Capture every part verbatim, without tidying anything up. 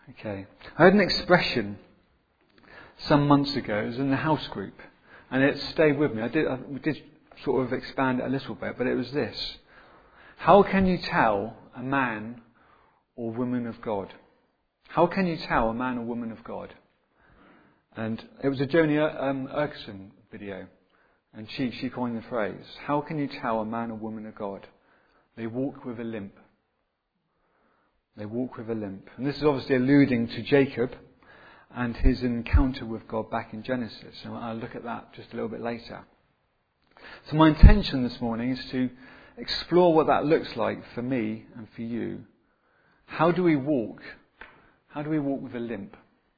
Okay. I heard an expression some months ago. It was in the house group, and it stayed with me. I did, I did sort of expand it a little bit, but it was this: how can you tell a man or woman of God? How can you tell a man or woman of God? And it was a Joni um, Erkson video, and she she coined the phrase: how can you tell a man or woman of God? They walk with a limp. They walk with a limp. And this is obviously alluding to Jacob and his encounter with God back in Genesis. And I'll look at that just a little bit later. So my intention this morning is to explore what that looks like for me and for you. How do we walk? How do we walk with a limp?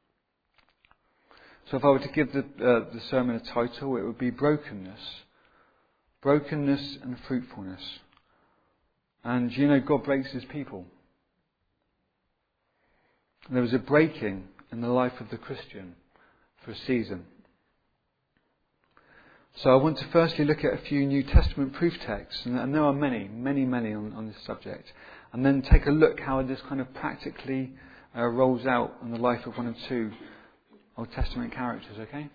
So if I were to give the, uh, the sermon a title, it would be Brokenness. Brokenness and Fruitfulness. And you know, God breaks his people. There was a breaking in the life of the Christian for a season. So I want to firstly look at a few New Testament proof texts, and there are many, many, many on, on this subject, and then take a look how this kind of practically uh, rolls out in the life of one or two Old Testament characters, okay?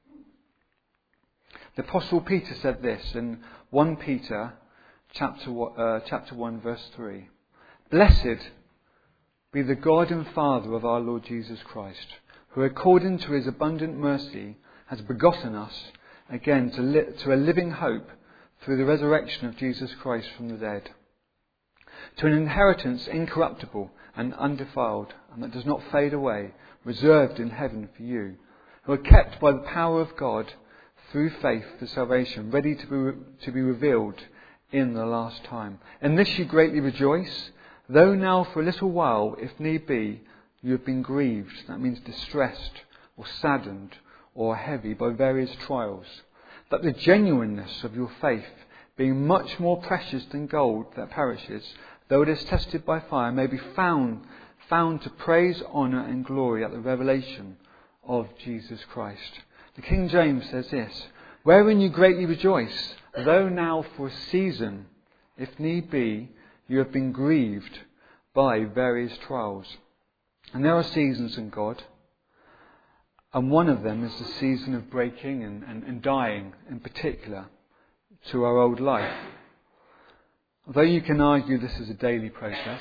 The Apostle Peter said this in First Peter chapter one, uh, chapter one verse three. Blessed be the God and Father of our Lord Jesus Christ, who according to his abundant mercy has begotten us again to, li- to a living hope through the resurrection of Jesus Christ from the dead, to an inheritance incorruptible and undefiled, and that does not fade away, reserved in heaven for you, who are kept by the power of God through faith for salvation, ready to be, re- to be revealed in the last time. In this you greatly rejoice, though now for a little while, if need be, you have been grieved, that means distressed or saddened or heavy by various trials, that the genuineness of your faith, being much more precious than gold that perishes, though it is tested by fire, may be found, found to praise, honour and glory at the revelation of Jesus Christ. The King James says this: wherein you greatly rejoice, though now for a season, if need be, you have been grieved by various trials. And there are seasons in God. And one of them is the season of breaking and, and, and dying, in particular, to our old life. Although you can argue this is a daily process,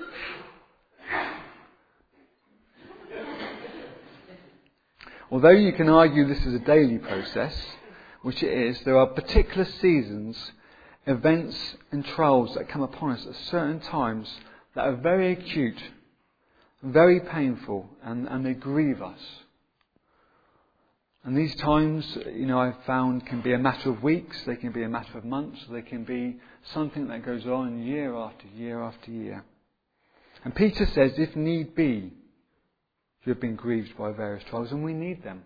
although you can argue this is a daily process, which it is, there are particular seasons, events and trials that come upon us at certain times that are very acute, very painful, and, and they grieve us. And these times, you know, I've found can be a matter of weeks, they can be a matter of months, they can be something that goes on year after year after year. And Peter says, if need be, you have been grieved by various trials, and we need them.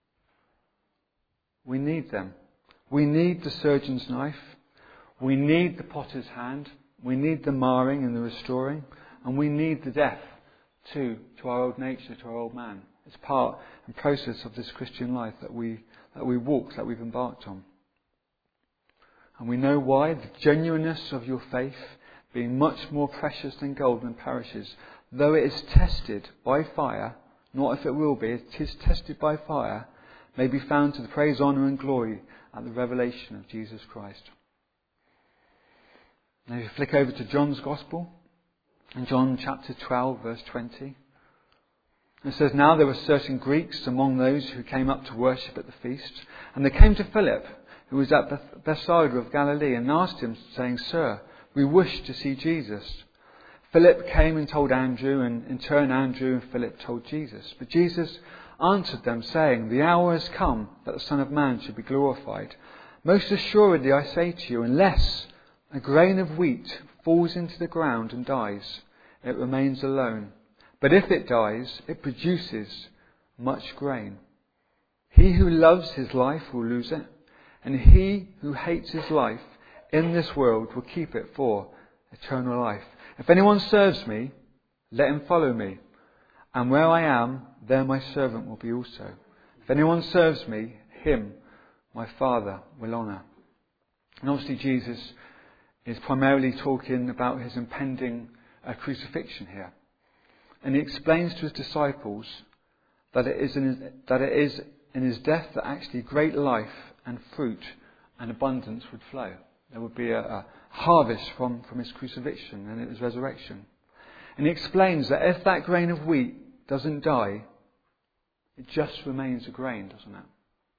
We need them. We need the surgeon's knife. We need the potter's hand. We need the marring and the restoring. And we need the death too, to our old nature, to our old man. It's part and process of this Christian life that we that we walk, that we've embarked on. And we know why. The genuineness of your faith, being much more precious than gold that perishes, though it is tested by fire, not if it will be, it is tested by fire, may be found to the praise, honour and glory at the revelation of Jesus Christ. Now if you flick over to John's Gospel, in John chapter twelve verse twenty, it says, now there were certain Greeks among those who came up to worship at the feast, and they came to Philip, who was at Beth- Bethsaida of Galilee, and asked him, saying, Sir, we wish to see Jesus. Philip came and told Andrew, and in turn Andrew and Philip told Jesus. But Jesus answered them, saying, the hour has come that the Son of Man should be glorified. Most assuredly I say to you, unless a grain of wheat falls into the ground and dies, it remains alone. But if it dies, it produces much grain. He who loves his life will lose it, and he who hates his life in this world will keep it for eternal life. If anyone serves me, let him follow me. And where I am, there my servant will be also. If anyone serves me, him my Father will honour. And obviously Jesus is primarily talking about his impending uh, crucifixion here. And he explains to his disciples that it is in his, that it is in his death that actually great life and fruit and abundance would flow. There would be a, a harvest from, from his crucifixion and his resurrection. And he explains that if that grain of wheat doesn't die, it just remains a grain, doesn't it?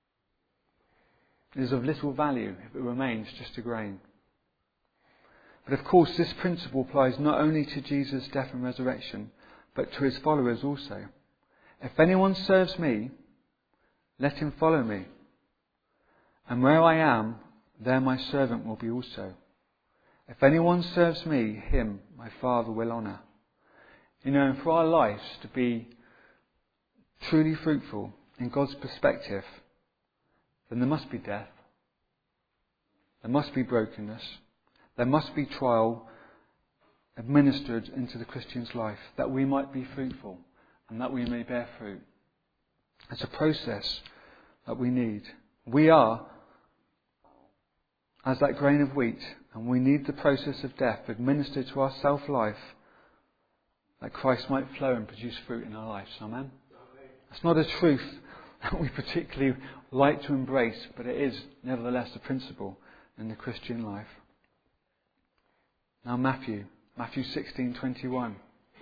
It is of little value if it remains just a grain. But of course, this principle applies not only to Jesus' death and resurrection, but to his followers also. If anyone serves me, let him follow me. And where I am, there my servant will be also. If anyone serves me, him my Father will honour. You know, and for our lives to be truly fruitful in God's perspective, then there must be death. There must be brokenness. There must be trial administered into the Christian's life, that we might be fruitful and that we may bear fruit. It's a process that we need. We are as that grain of wheat, and we need the process of death administered to our self-life, that Christ might flow and produce fruit in our lives. Amen? It's not a truth that we particularly like to embrace, but it is nevertheless a principle in the Christian life. Now Matthew, Matthew sixteen twenty-one.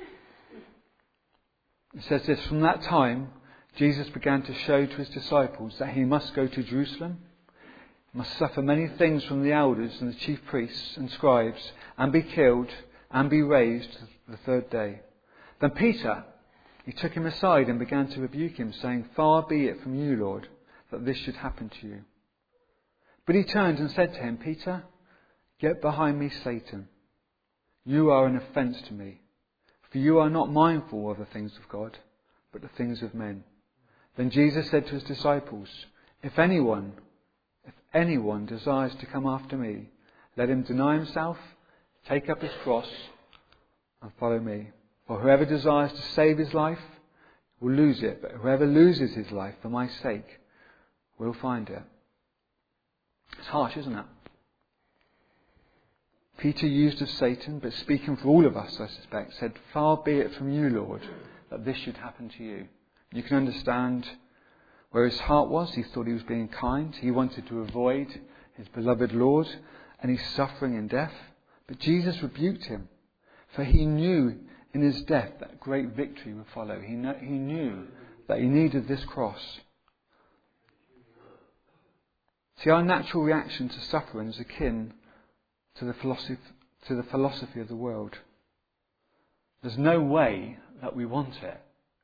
It says this: from that time Jesus began to show to his disciples that he must go to Jerusalem, must suffer many things from the elders and the chief priests and scribes, and be killed, and be raised the third day. Then Peter, he took him aside and began to rebuke him, saying, far be it from you, Lord, that this should happen to you. But he turned and said to him, Peter, get behind me, Satan. You are an offence to me, for you are not mindful of the things of God, but the things of men. Then Jesus said to his disciples, If anyone, if anyone desires to come after me, let him deny himself, take up his cross, and follow me. For whoever desires to save his life will lose it, but whoever loses his life for my sake will find it. It's harsh, isn't it? Peter used of Satan, but speaking for all of us, I suspect, said, far be it from you, Lord, that this should happen to you. You can understand where his heart was. He thought he was being kind. He wanted to avoid his beloved Lord and his suffering and death. But Jesus rebuked him, for he knew in his death that great victory would follow. He, kn- he knew that he needed this cross. See, our natural reaction to suffering is akin to the philosophy, to the philosophy of the world. There's no way that we want it.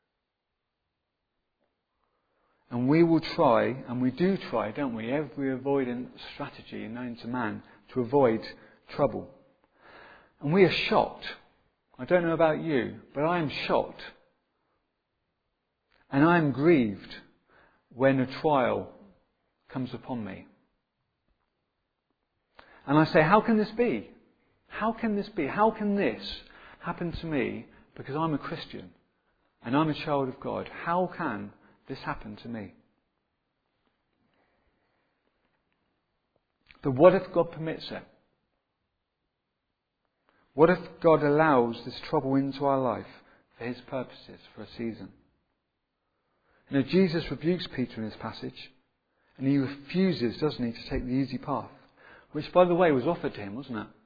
And we will try, and we do try, don't we, every avoidant strategy known to man to avoid trouble. And we are shocked. I don't know about you, but I am shocked. And I am grieved when a trial comes upon me. And I say, how can this be? How can this be? How can this happen to me because I'm a Christian and I'm a child of God? How can this happen to me? But what if God permits it? What if God allows this trouble into our life for his purposes, for a season? You know, Jesus rebukes Peter in this passage, and he refuses, doesn't he, to take the easy path, which, by the way, was offered to him, wasn't it?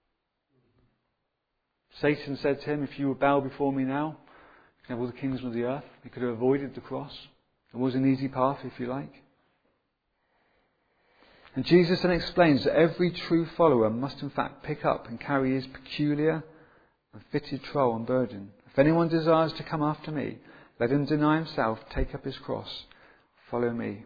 Satan said to him, if you will bow before me now, you can have all the kingdoms of the earth. He could have avoided the cross. It was an easy path, if you like. And Jesus then explains that every true follower must in fact pick up and carry his peculiar and fitted trial and burden. If anyone desires to come after me, let him deny himself, take up his cross, follow me.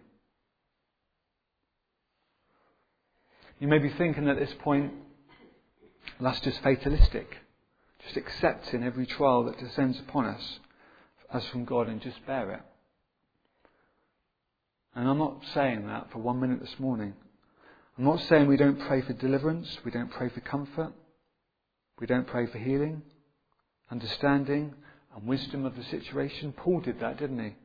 You may be thinking at this point, that's just fatalistic. Just accepting every trial that descends upon us as from God and just bear it. And I'm not saying that for one minute this morning. I'm not saying we don't pray for deliverance, we don't pray for comfort, we don't pray for healing, understanding and wisdom of the situation. Paul did that, didn't he?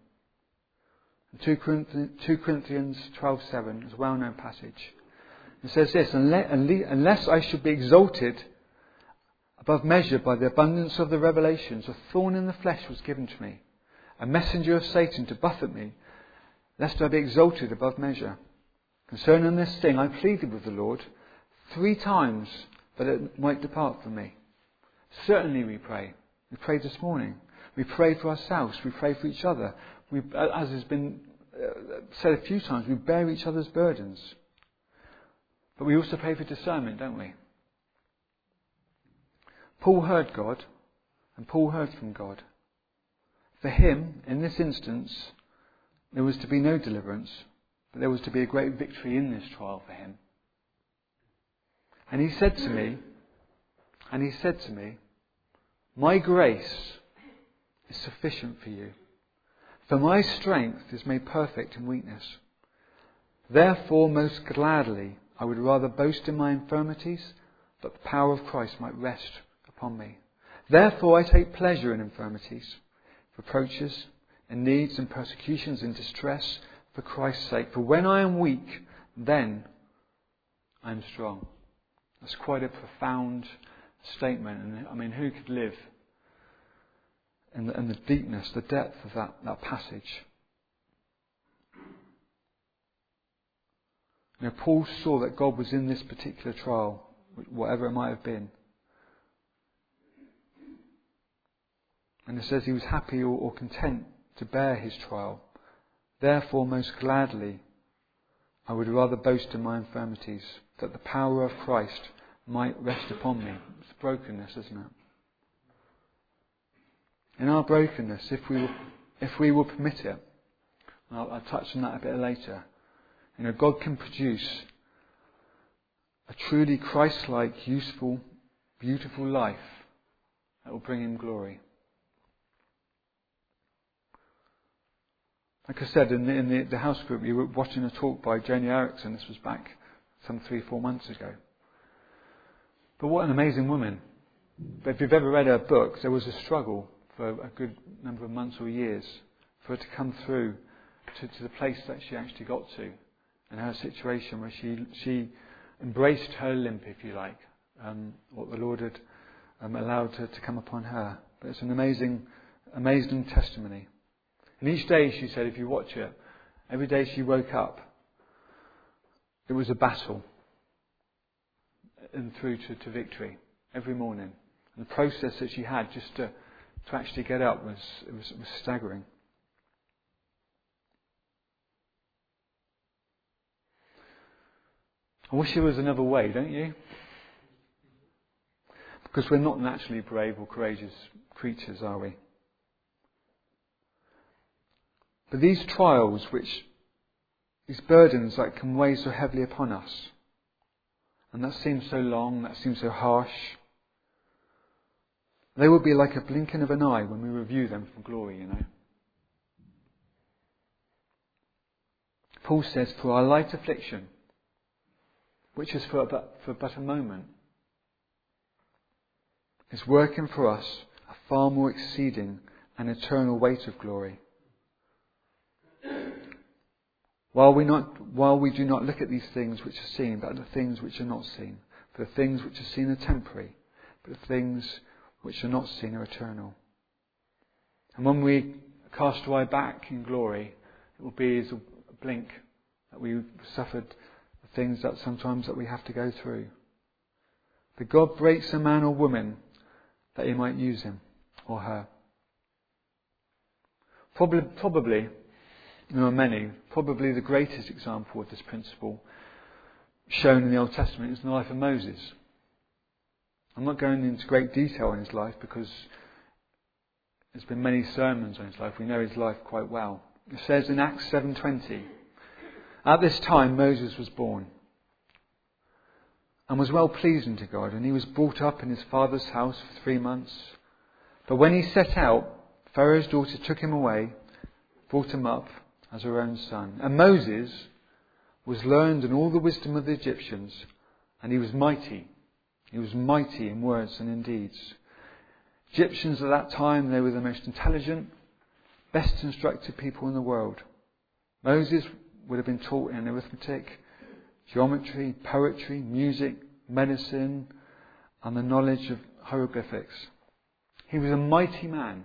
In two Corinthians twelve seven is a well-known passage. It says this, unless I should be exalted Above measure, by the abundance of the revelations, a thorn in the flesh was given to me, a messenger of Satan to buffet me, lest I be exalted above measure. Concerning this thing I pleaded with the Lord three times that it might depart from me. Certainly we pray. We prayed this morning. We pray for ourselves. We pray for each other. We, as has been said a few times, we bear each other's burdens. But we also pray for discernment, don't we? Paul heard God, and Paul heard from God. For him, in this instance, there was to be no deliverance, but there was to be a great victory in this trial for him. And he said to me, and he said to me, my grace is sufficient for you, for my strength is made perfect in weakness. Therefore, most gladly, I would rather boast in my infirmities, that the power of Christ might rest upon me. Therefore, I take pleasure in infirmities, reproaches, in needs and persecutions and distress for Christ's sake. For when I am weak, then I am strong. That's quite a profound statement. And I mean, who could live in the, in the deepness, the depth of that, that passage? You know, Paul saw that God was in this particular trial, whatever it might have been. And it says he was happy or, or content to bear his trial. Therefore, most gladly, I would rather boast in my infirmities, that the power of Christ might rest upon me. It's brokenness, isn't it? In our brokenness, if we will, if we will permit it, and I'll, I'll touch on that a bit later, you know, God can produce a truly Christ-like, useful, beautiful life that will bring Him glory. Like I said, in the, in the, the house group, we were watching a talk by Joni Eareckson. This was back some three, four months ago. But what an amazing woman. But if you've ever read her book, there was a struggle for a good number of months or years for her to come through to, to the place that she actually got to, and her situation where she she embraced her limp, if you like, um, what the Lord had um, allowed to, to come upon her. But it's an amazing, amazing testimony. And each day, she said, if you watch it, every day she woke up, it was a battle and through to, to victory every morning. And the process that she had just to, to actually get up was, it was, it was staggering. I wish there was another way, don't you? Because we're not naturally brave or courageous creatures, are we? But these trials, which, these burdens that can weigh so heavily upon us, and that seems so long, that seems so harsh, they will be like a blinking of an eye when we review them from glory, you know. Paul says, for our light affliction, which is for but, for but a moment, is working for us a far more exceeding and eternal weight of glory. While we not, while we do not look at these things which are seen, but at the things which are not seen. For the things which are seen are temporary, but the things which are not seen are eternal. And when we cast our eye back in glory, it will be as a blink that we suffered the things that sometimes that we have to go through. But God breaks a man or woman that He might use him or her. Probably, probably, there are many, probably the greatest example of this principle shown in the Old Testament is the life of Moses. I'm not going into great detail in his life because there's been many sermons on his life. We know his life quite well. It says in Acts seven twenty, at this time Moses was born and was well pleasing to God, and he was brought up in his father's house for three months. But when he set out, Pharaoh's daughter took him away, brought him up as her own son. And Moses was learned in all the wisdom of the Egyptians, and he was mighty. He was mighty in words and in deeds. Egyptians at that time, they were the most intelligent, best instructed people in the world. Moses would have been taught in arithmetic, geometry, poetry, music, medicine, and the knowledge of, hieroglyphics. He was a mighty man,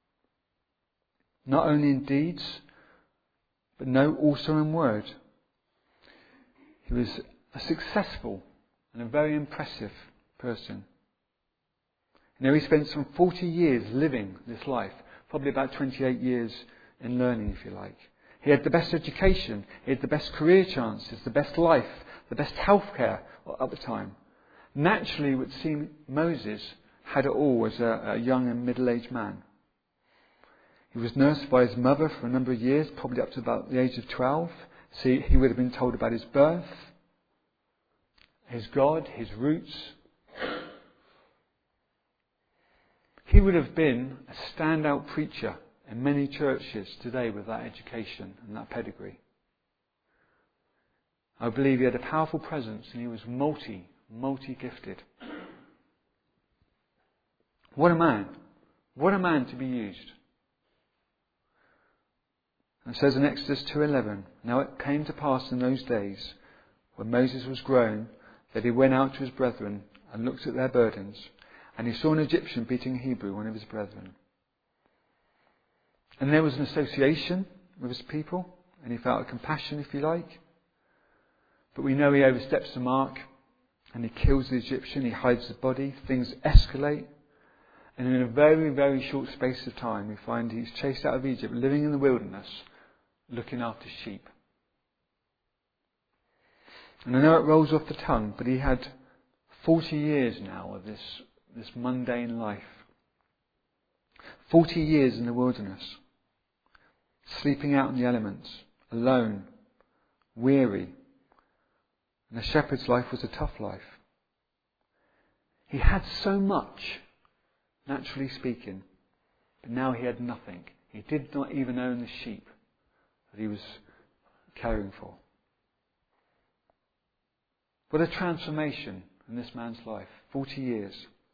not only in deeds, but no, also in word. He was a successful and a very impressive person. You know, he spent some forty years living this life, probably about twenty-eight years in learning, if you like. He had the best education, he had the best career chances, the best life, the best healthcare at the time. Naturally, it would seem Moses had it all as a, a young and middle-aged man. He was nursed by his mother for a number of years, probably up to about the age of twelve. So he would have been told about his birth, his God, his roots. He would have been a standout preacher in many churches today with that education and that pedigree. I believe he had a powerful presence and he was multi, multi-gifted. What a man. What a man to be used. It says in Exodus two eleven, now it came to pass in those days when Moses was grown that he went out to his brethren and looked at their burdens, and he saw an Egyptian beating a Hebrew, one of his brethren. And there was an association with his people, and he felt a compassion, if you like. But we know he oversteps the mark, and he kills the Egyptian, he hides the body, things escalate. And in a very, very short space of time, we find he's chased out of Egypt, living in the wilderness, looking after sheep. And I know it rolls off the tongue, but he had forty years now of this, this mundane life. Forty years in the wilderness, sleeping out in the elements, alone, weary. And a shepherd's life was a tough life. He had so much, naturally speaking, but now he had nothing. He did not even own the sheep that he was caring for. What a transformation in this man's life. Forty years.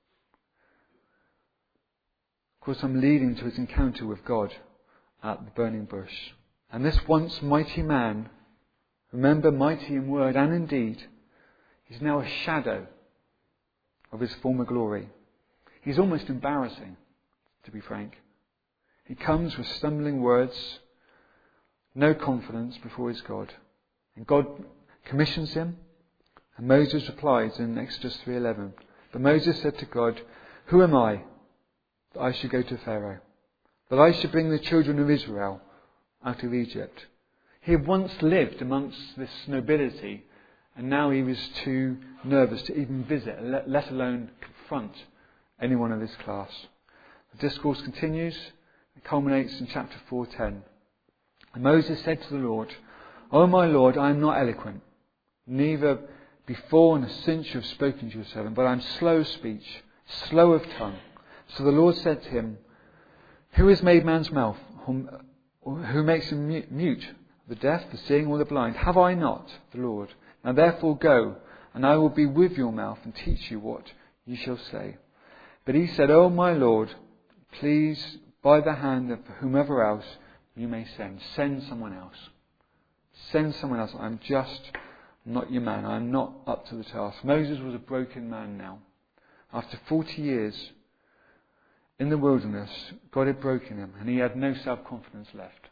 Of course, I'm leading to his encounter with God at the burning bush. And this once mighty man, remember, mighty in word and in deed, he's now a shadow of his former glory. He's almost embarrassing, to be frank. He comes with stumbling words, no confidence before his God. And God commissions him, and Moses replies in Exodus three eleven, but Moses said to God, who am I that I should go to Pharaoh, that I should bring the children of Israel out of Egypt? He had once lived amongst this nobility, and now he was too nervous to even visit, let alone confront anyone of his class. The discourse continues. It culminates in chapter four ten. And Moses said to the Lord, O my Lord, I am not eloquent, neither before nor since you have spoken to your servant, but I am slow of speech, slow of tongue. So the Lord said to him, who has made man's mouth? Who makes him mute? The deaf, the seeing, or the blind? Have I not, the Lord? Now therefore go, and I will be with your mouth and teach you what you shall say. But he said, O my Lord, please, by the hand of whomever else you may send, send someone else. Send someone else. I'm just not your man. I'm not up to the task. Moses was a broken man now. After forty years in the wilderness, God had broken him, and he had no self-confidence left.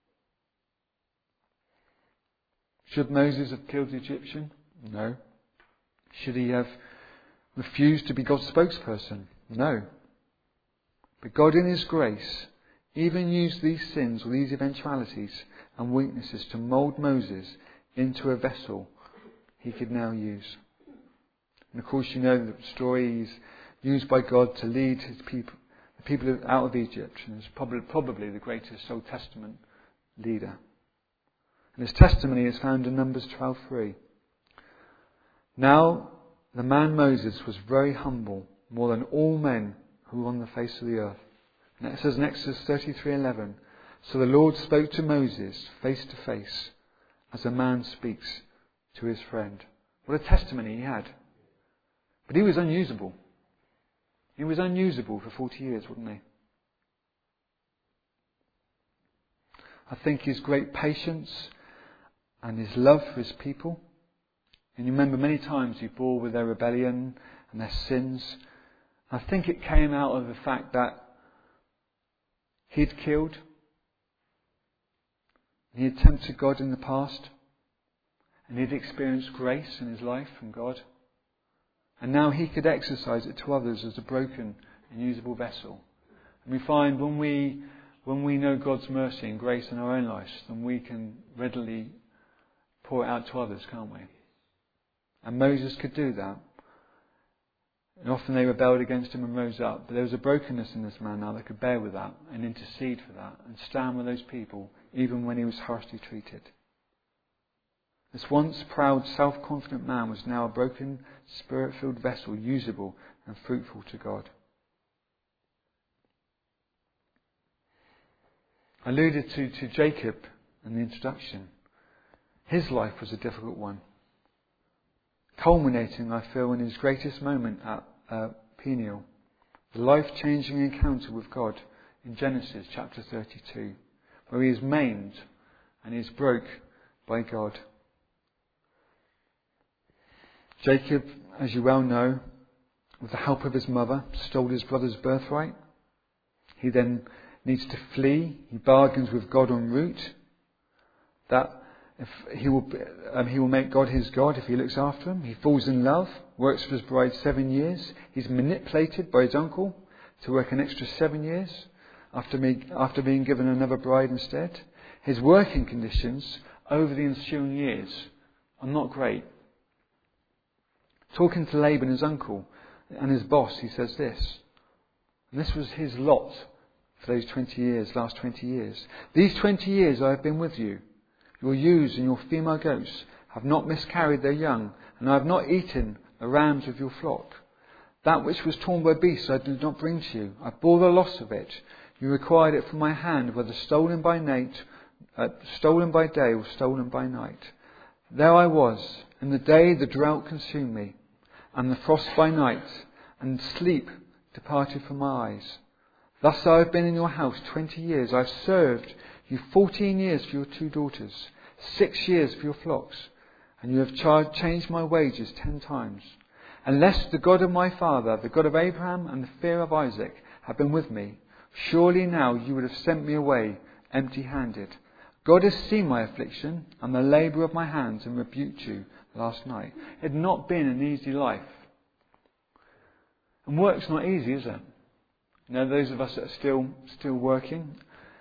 Should Moses have killed the Egyptian? No. Should he have refused to be God's spokesperson? No. But God in his grace even used these sins or these eventualities and weaknesses to mould Moses into a vessel he could now use. And of course you know the story. He's used by God to lead his people, the people out of Egypt, and is probably, probably the greatest Old Testament leader. And his testimony is found in Numbers twelve three. Now the man Moses was very humble, more than all men who were on the face of the earth. And it says in Exodus thirty-three eleven, so the Lord spoke to Moses face to face, as a man speaks to his friend. What a testimony he had. But he was unusable. He was unusable for forty years, wasn't he? I think his great patience and his love for his people. And you remember many times he bore with their rebellion and their sins. I think it came out of the fact that he'd killed, he had tempted God in the past, and he'd experienced grace in his life from God. And now he could exercise it to others as a broken and usable vessel. And we find when we when we know God's mercy and grace in our own lives, then we can readily pour it out to others, can't we? And Moses could do that. And often they rebelled against him and rose up. But there was a brokenness in this man now that could bear with that and intercede for that and stand with those people even when he was harshly treated. This once proud, self-confident man was now a broken, spirit-filled vessel, usable and fruitful to God. I alluded to, to Jacob in the introduction. His life was a difficult one, culminating, I feel, in his greatest moment at uh, Peniel, the life-changing encounter with God in Genesis chapter thirty-two, where he is maimed and he is broke by God. Jacob, as you well know, with the help of his mother, stole his brother's birthright. He then needs to flee. He bargains with God en route that if he will um, he will make God his God if he looks after him. He falls in love, works for his bride seven years. He's manipulated by his uncle to work an extra seven years after, me, after being given another bride instead. His working conditions over the ensuing years are not great. Talking to Laban, his uncle, and his boss, he says this. And this was his lot for those twenty years, last twenty years. These twenty years I have been with you. Your ewes and your female goats have not miscarried their young, and I have not eaten the rams of your flock. That which was torn by beasts I did not bring to you. I bore the loss of it. You required it from my hand, whether stolen by night, uh, stolen by day or stolen by night. There I was. In the day the drought consumed me, and the frost by night, and sleep departed from my eyes. Thus I have been in your house twenty years. I have served you fourteen years for your two daughters, six years for your flocks, and you have charged, changed my wages ten times. Unless the God of my father, the God of Abraham and the fear of Isaac, had been with me, surely now you would have sent me away empty-handed. God has seen my affliction and the labour of my hands and rebuked you last night. It had not been an easy life. And work's not easy, is it? You know, those of us that are still still working.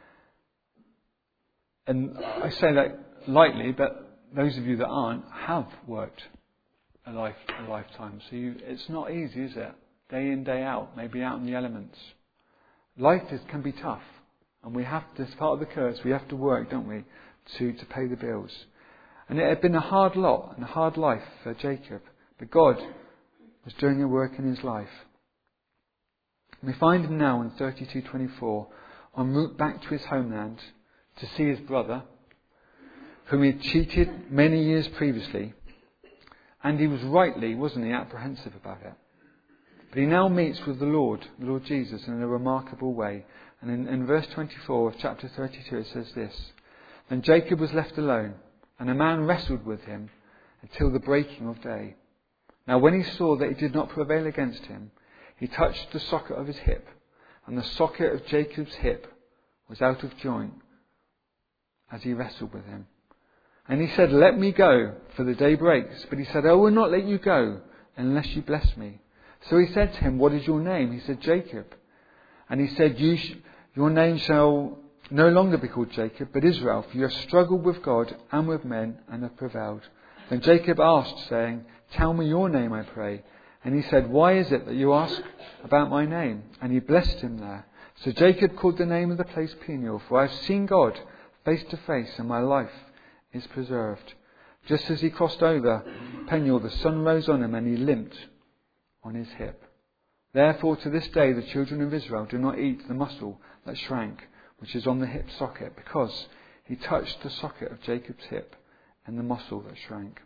And I say that lightly, but those of you that aren't have worked a life a lifetime. So you, it's not easy, is it? Day in, day out, maybe out in the elements. Life is, can be tough. And we have to, as part of the curse, we have to work, don't we, to, to pay the bills. And it had been a hard lot and a hard life for Jacob. But God was doing a work in his life. And we find him now in thirty-two twenty-four en route back to his homeland to see his brother, whom he had cheated many years previously. And he was rightly, wasn't he, apprehensive about it. But he now meets with the Lord, the Lord Jesus, in a remarkable way. And in, in verse twenty-four of chapter thirty-two it says this. Then Jacob was left alone, and a man wrestled with him until the breaking of day. Now when he saw that he did not prevail against him, he touched the socket of his hip, and the socket of Jacob's hip was out of joint as he wrestled with him. And he said, let me go, for the day breaks. But he said, I will not let you go unless you bless me. So he said to him, what is your name? He said, Jacob. And he said, you sh- your name shall no longer be called Jacob, but Israel, for you have struggled with God and with men and have prevailed. Then Jacob asked, saying, tell me your name, I pray. And he said, why is it that you ask about my name? And he blessed him there. So Jacob called the name of the place Peniel, for I have seen God face to face, and my life is preserved. Just as he crossed over Peniel, the sun rose on him, and he limped on his hip. Therefore to this day the children of Israel do not eat the muscle that shrank, which is on the hip socket, because he touched the socket of Jacob's hip and the muscle that shrank.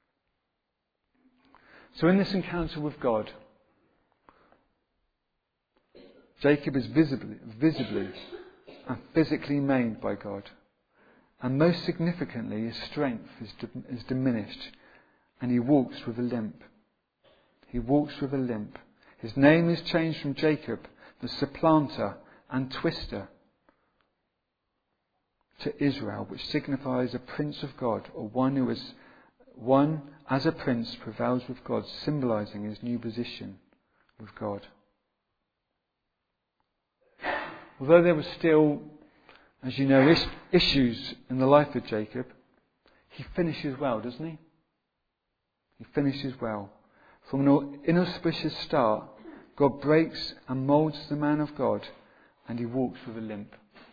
So in this encounter with God, Jacob is visibly, visibly and physically maimed by God. And most significantly, his strength is, di- is diminished, and he walks with a limp. He walks with a limp. His name is changed from Jacob, the supplanter and twister, to Israel, which signifies a prince of God, or one who is one as a prince prevails with God, symbolizing his new position with God. Although there were still, as you know, is- issues in the life of Jacob, he finishes well, doesn't he? He finishes well. From an inauspicious start, God breaks and moulds the man of God, and he walks with a limp.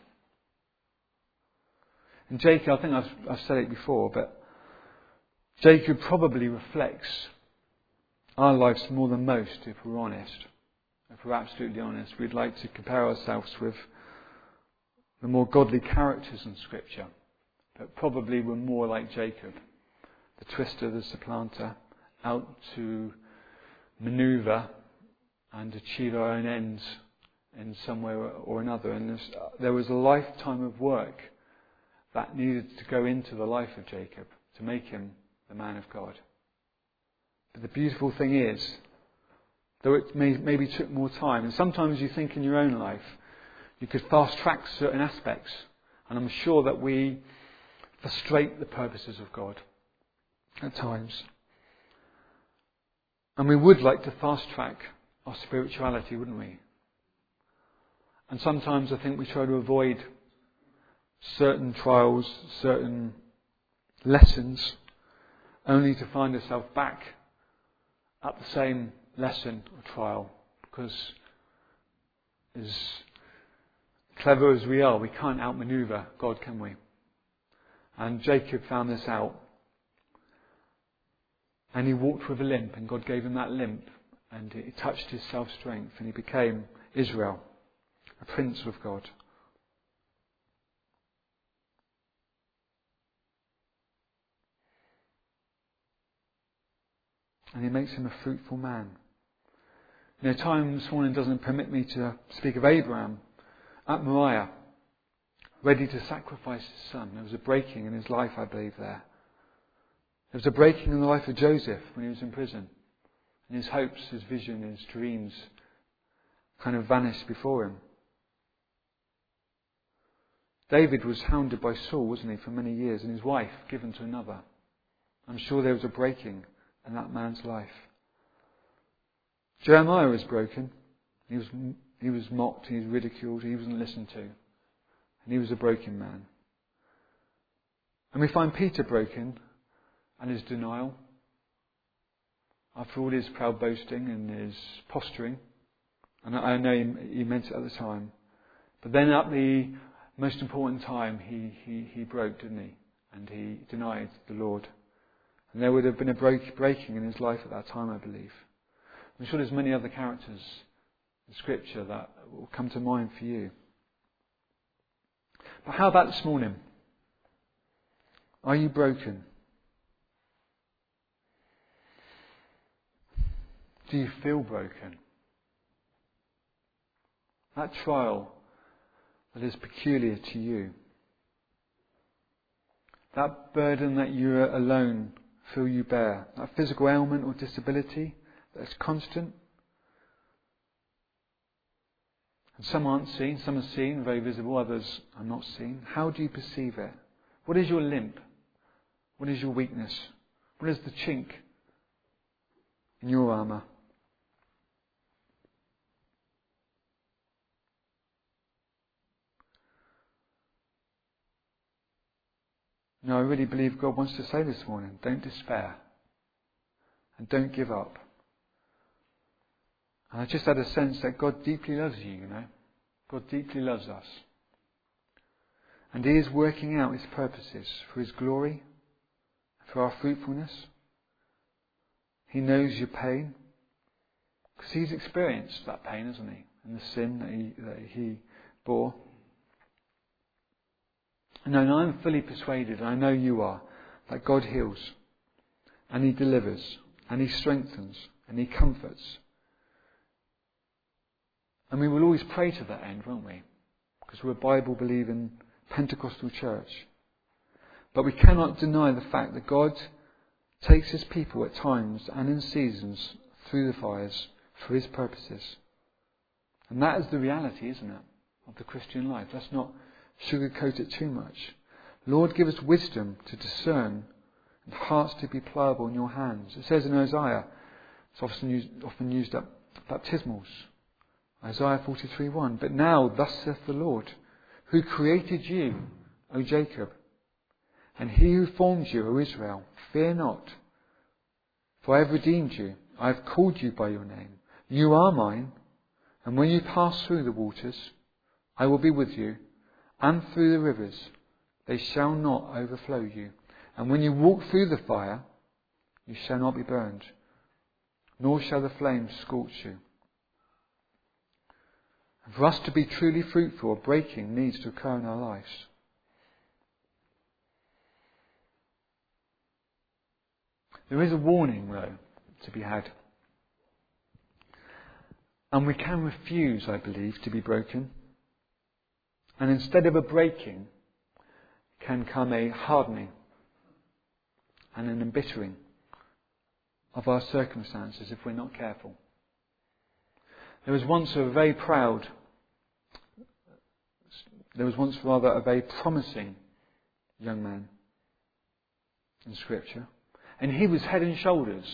And Jacob, I think I've, I've said it before, but Jacob probably reflects our lives more than most, if we're honest. If we're absolutely honest, we'd like to compare ourselves with the more godly characters in Scripture. But probably we're more like Jacob, the twister, the supplanter, out to manoeuvre and achieve our own ends in some way or another. And there was a lifetime of work that needed to go into the life of Jacob to make him the man of God. But the beautiful thing is, though it may, maybe took more time, and sometimes you think in your own life you could fast track certain aspects, and I'm sure that we frustrate the purposes of God at times. And we would like to fast track our spirituality, wouldn't we? And sometimes I think we try to avoid certain trials, certain lessons, only to find ourselves back at the same lesson or trial, because as clever as we are, we can't outmaneuver God, can we? And Jacob found this out, and he walked with a limp, and God gave him that limp, and it touched his self-strength, and he became Israel, a prince of God. And he makes him a fruitful man. You know, time this morning doesn't permit me to speak of Abraham at Moriah, ready to sacrifice his son. There was a breaking in his life, I believe, there. There was a breaking in the life of Joseph when he was in prison. And his hopes, his vision, his dreams kind of vanished before him. David was hounded by Saul, wasn't he, for many years, and his wife given to another. I'm sure there was a breaking in that man's life. Jeremiah was broken. He was he was mocked, he was ridiculed, he wasn't listened to. And he was a broken man. And we find Peter broken and his denial. After all his proud boasting and his posturing. And I know he, he meant it at the time. But then at the most important time he, he, he broke, didn't he? And he denied the Lord. And there would have been a break, breaking in his life at that time, I believe. I'm sure there's many other characters in Scripture that will come to mind for you. But how about this morning? Are you broken? Do you feel broken? That trial that is peculiar to you. That burden that you alone feel you bear. That physical ailment or disability that's constant. And some aren't seen, some are seen, very visible, others are not seen. How do you perceive it? What is your limp? What is your weakness? What is the chink in your armour? No, I really believe God wants to say this morning, don't despair. And don't give up. And I just had a sense that God deeply loves you, you know. God deeply loves us. And He is working out His purposes for His glory, for our fruitfulness. He knows your pain. Because He's experienced that pain, hasn't He? And the sin that He, that he bore. And I'm fully persuaded, and I know you are, that God heals. And He delivers. And He strengthens. And He comforts. And we will always pray to that end, won't we? Because we're a Bible-believing Pentecostal church. But we cannot deny the fact that God takes His people at times and in seasons through the fires, for His purposes. And that is the reality, isn't it, of the Christian life. Let's not sugarcoat it too much. Lord, give us wisdom to discern and hearts to be pliable in your hands. It says in Isaiah, it's often used, often used at baptismals. Isaiah forty-three one. But now, thus saith the Lord, who created you, O Jacob, and He who formed you, O Israel, fear not, for I have redeemed you. I have called you by your name. You are mine, and when you pass through the waters, I will be with you, and through the rivers, they shall not overflow you. And when you walk through the fire, you shall not be burned, nor shall the flames scorch you. And for us to be truly fruitful, a breaking needs to occur in our lives. There is a warning, though, to be had. And we can refuse, I believe, to be broken. And instead of a breaking, can come a hardening and an embittering of our circumstances if we're not careful. There was once a very proud, there was once rather a very promising young man in Scripture. And he was head and shoulders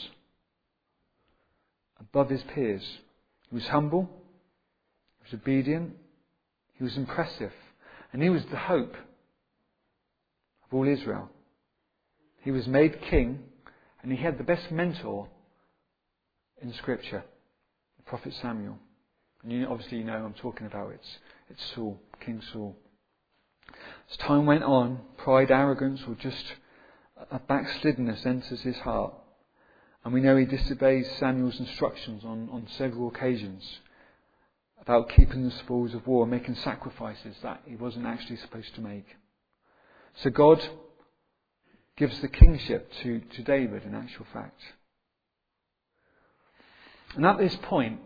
above his peers. He was humble, he was obedient, he was impressive, and he was the hope of all Israel. He was made king, and he had the best mentor in Scripture, the prophet Samuel. And you obviously you know who I'm talking about. It's, it's Saul, King Saul. As time went on, pride, arrogance, or just a backslidenness enters his heart. And we know he disobeys Samuel's instructions on, on several occasions about keeping the spoils of war, making sacrifices that he wasn't actually supposed to make. So God gives the kingship to, to David in actual fact. And at this point,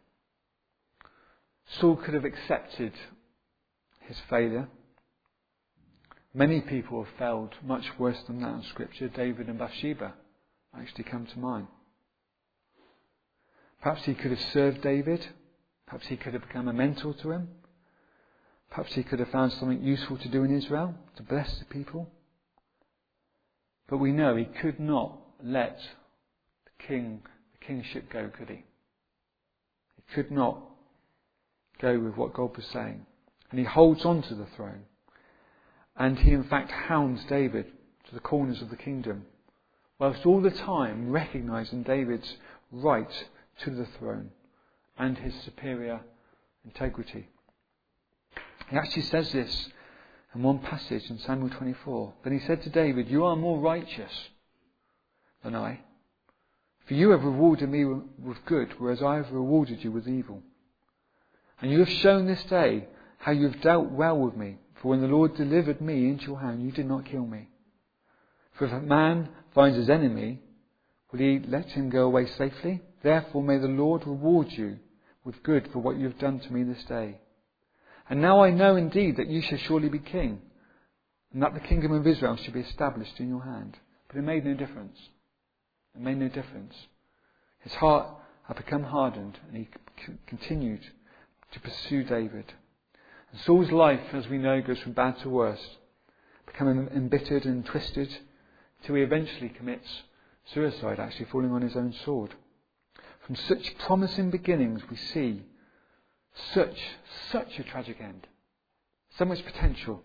Saul could have accepted his failure. Many people have failed much worse than that in Scripture. David and Bathsheba actually come to mind. Perhaps he could have served David. Perhaps he could have become a mentor to him. Perhaps he could have found something useful to do in Israel, to bless the people. But we know he could not let the king, the kingship go, could he? He could not go with what God was saying. And he holds on to the throne. And he in fact hounds David to the corners of the kingdom, whilst all the time recognising David's right to the throne and his superior integrity. He actually says this in one passage in Samuel twenty-four. Then he said to David, you are more righteous than I, for you have rewarded me with good, whereas I have rewarded you with evil. And you have shown this day how you have dealt well with me. For when the Lord delivered me into your hand, you did not kill me. For if a man finds his enemy, will he let him go away safely? Therefore may the Lord reward you with good for what you have done to me this day. And now I know indeed that you shall surely be king, and that the kingdom of Israel shall be established in your hand. But it made no difference. It made no difference. His heart had become hardened, and he c- continued to pursue David. And Saul's life, as we know, goes from bad to worse, becoming embittered and twisted, till he eventually commits suicide, actually falling on his own sword. From such promising beginnings we see such, such a tragic end. So much potential.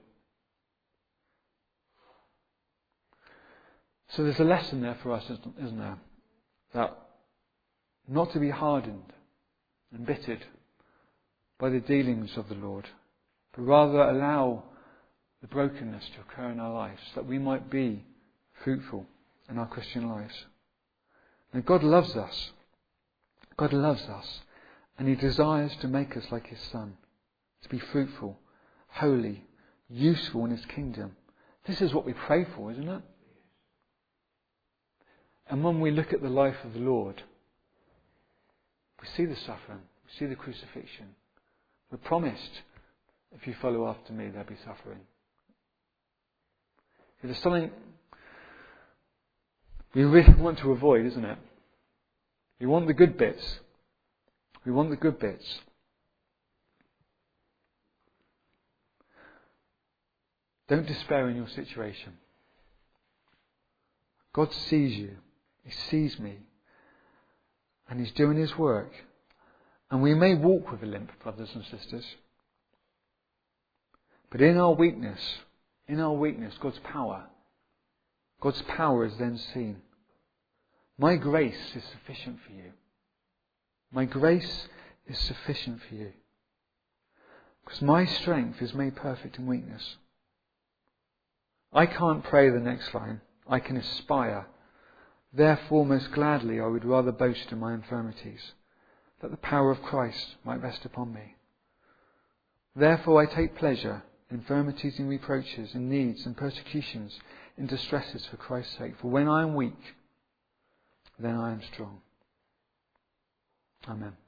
So there's a lesson there for us, isn't there? That not to be hardened, embittered by the dealings of the Lord, but rather allow the brokenness to occur in our lives, that we might be fruitful in our Christian lives. And God loves us. God loves us. And He desires to make us like His Son, to be fruitful, holy, useful in His kingdom. This is what we pray for, isn't it? And when we look at the life of the Lord, we see the suffering, we see the crucifixion. We're promised, if you follow after me, there'll be suffering. There's something we really want to avoid, isn't it? We want the good bits. We want the good bits. Don't despair in your situation. God sees you. He sees me. And He's doing His work. And we may walk with a limp, brothers and sisters. But in our weakness, in our weakness, God's power, God's power is then seen. My grace is sufficient for you. My grace is sufficient for you. Because my strength is made perfect in weakness. I can't pray the next line. I can aspire. Therefore, most gladly, I would rather boast in my infirmities, that the power of Christ might rest upon me. Therefore, I take pleasure in infirmities and reproaches, in needs and persecutions, in distresses for Christ's sake. For when I am weak, then I am strong. Amen.